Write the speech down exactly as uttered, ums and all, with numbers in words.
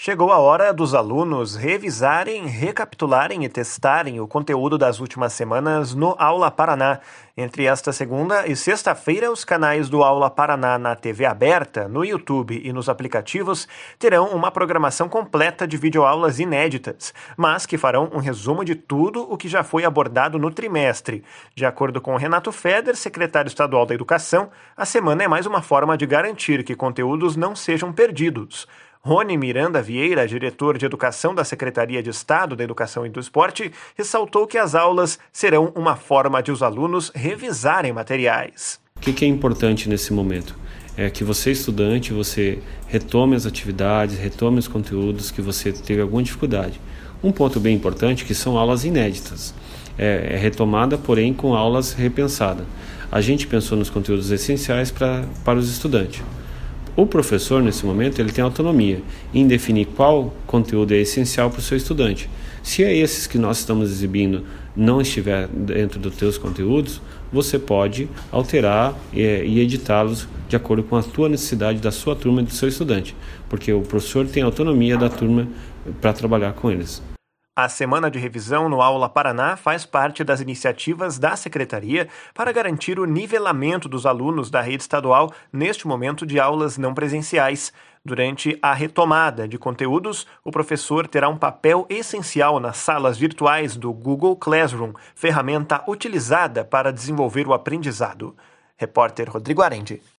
Chegou a hora dos alunos revisarem, recapitularem e testarem o conteúdo das últimas semanas no Aula Paraná. Entre esta segunda e sexta-feira, os canais do Aula Paraná na T V aberta, no YouTube e nos aplicativos terão uma programação completa de videoaulas inéditas, mas que farão um resumo de tudo o que já foi abordado no trimestre. De acordo com Renato Feder, secretário estadual da Educação, a semana é mais uma forma de garantir que conteúdos não sejam perdidos. Rony Miranda Vieira, diretor de Educação da Secretaria de Estado da Educação e do Esporte, ressaltou que as aulas serão uma forma de os alunos revisarem materiais. O que é importante nesse momento? É que você, estudante, você retome as atividades, retome os conteúdos que você teve alguma dificuldade. Um ponto bem importante é que são aulas inéditas. É, é retomada, porém, com aulas repensadas. A gente pensou nos conteúdos essenciais pra, para os estudantes. O professor, nesse momento, ele tem autonomia em definir qual conteúdo é essencial para o seu estudante. Se é esses que nós estamos exibindo não estiver dentro dos teus conteúdos, você pode alterar e, e editá-los de acordo com a tua necessidade da sua turma e do seu estudante, porque o professor tem autonomia da turma para trabalhar com eles. A Semana de Revisão no Aula Paraná faz parte das iniciativas da Secretaria para garantir o nivelamento dos alunos da rede estadual neste momento de aulas não presenciais. Durante a retomada de conteúdos, o professor terá um papel essencial nas salas virtuais do Google Classroom, ferramenta utilizada para desenvolver o aprendizado. Repórter Rodrigo Arendi.